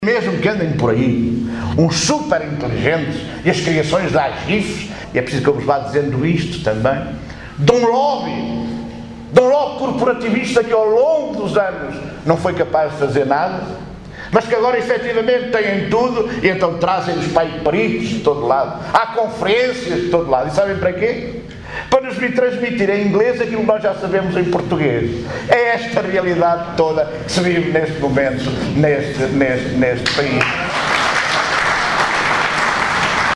Mesmo que andem por aí uns super inteligentes e as criações da AGIF, e é preciso que eu vos vá dizendo isto também, de um lobby corporativista que ao longo dos anos não foi capaz de fazer nada, mas que agora efetivamente têm tudo e então trazem-nos para aí peritos de todo lado, há conferências de todo lado, e sabem para quê? Para nos transmitir em inglês aquilo que nós já sabemos em português. É esta realidade toda que se vive neste momento, neste país.